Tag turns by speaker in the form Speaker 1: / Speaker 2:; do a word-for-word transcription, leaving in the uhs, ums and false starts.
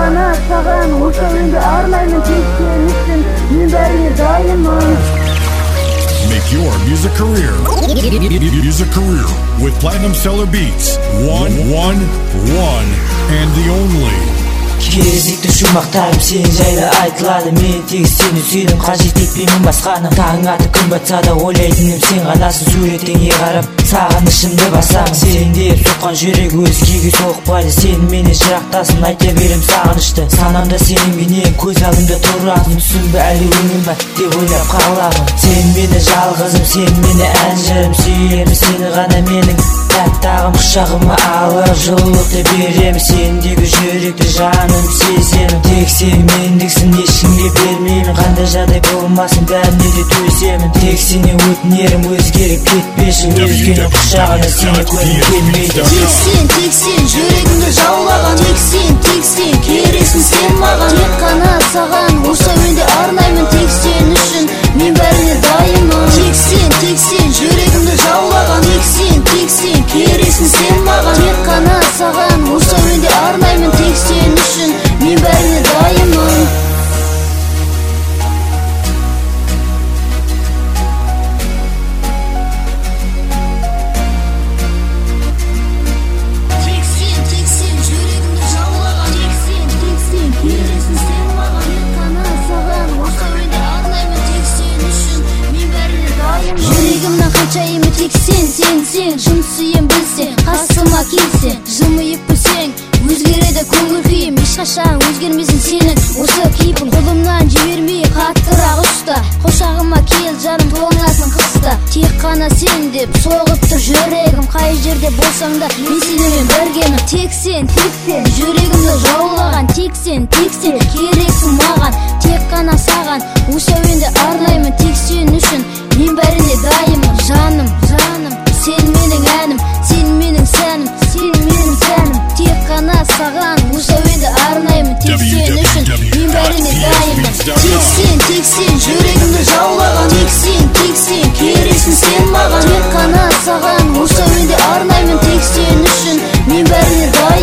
Speaker 1: қана саған осы әуенді арнаймын тек сен үшін мен бәріне дайынмын.
Speaker 2: Make your music career music career with Platinum Stellar Beats. One, one, one, and the only.
Speaker 3: Керекті жұмақтарым сен жайлы айтылады. Мен тек сені сүйдім, қажет етпеймін басқаны. Таң атып күн батса да ойлайтыным сен ғанасың. Суретіңе қарап сағынышымды басамын. Сен деп соққан жүрек өзгеге соқпайды. Сен мені жырақтасын, айта берем сағынышты. Санамда сенің бейнең көз алдымда тұрасың. Түсінбі әлі өңім ба деп ойлап қаламын. Сен мені жалғызым, сен мені ән жырым. Сүйемін сені ғана менің тәттағым. Құшағыма алып жылулықты берем. Сендегі жүректі жаным сеземін. Тек сен мендіксің, ешкімге бермеймін. Қандай жағдай болмасын бәріне де төземін. Тек сені өтінерім, өзгеріп кетпеші. Өзгенің құшағына сені көргім келмейді.
Speaker 1: Тек сен, тек сен жүрегімді жаулаған. Тек сен, тек сен керексің сен маған. Тек қана саған осы әуенді арнаймын. Тек сен үшін мен бәріне дайынмын. Тек сен, тек сен жүрегімді жаулаған. Тек сен, тек сен керексің сен маған. Тек қана саған осы әуенді арнаймын. Тек сен үшін мен бәріне дайынмын. Тек сен, тек сен жүрегімді жаулаған. Тек сен, тек сен керексің сен маған. Тек қана саған осы әуенді арнаймын. Тек сен үшін мен бәріне дайынмын. Жүрегімнен қаншайымы тек сен, сен, сен шын сүйем білсең, қасыма келсең, жымиып күлсең, өзгереді көңіл күйім. Ешқашан өзгермесін сенің осы кейпің. Қолымнан жібермей қаттырақ ұста. Құшағыма кел жаным, тоңасын қыста. Тек қана сен деп соғып тұр жүрегім. Қай жерде болсаң да мен сенімен біргемін. Тек сен, тек сен жүрегімді жаулаған. Тек сен, тек сен керексің маған. Тек қана саған осы әуенді арнаймын. Тек сен үшін мен бәріне дайынмын. Жаным, жаным, сен менің әнім, сен менің сәнім, сен менің сәнім. Тек қана саған осы әуенді арнаймын. Тек сен үшін мен бәріне дайынмын. Тек сен, тек сен жүрегімді жаулаған. Тек сен, тек сен керексің сен маған. Тек қана саған осы әуенді арнаймын. Тек сен үшін мен бәріне дайынмын.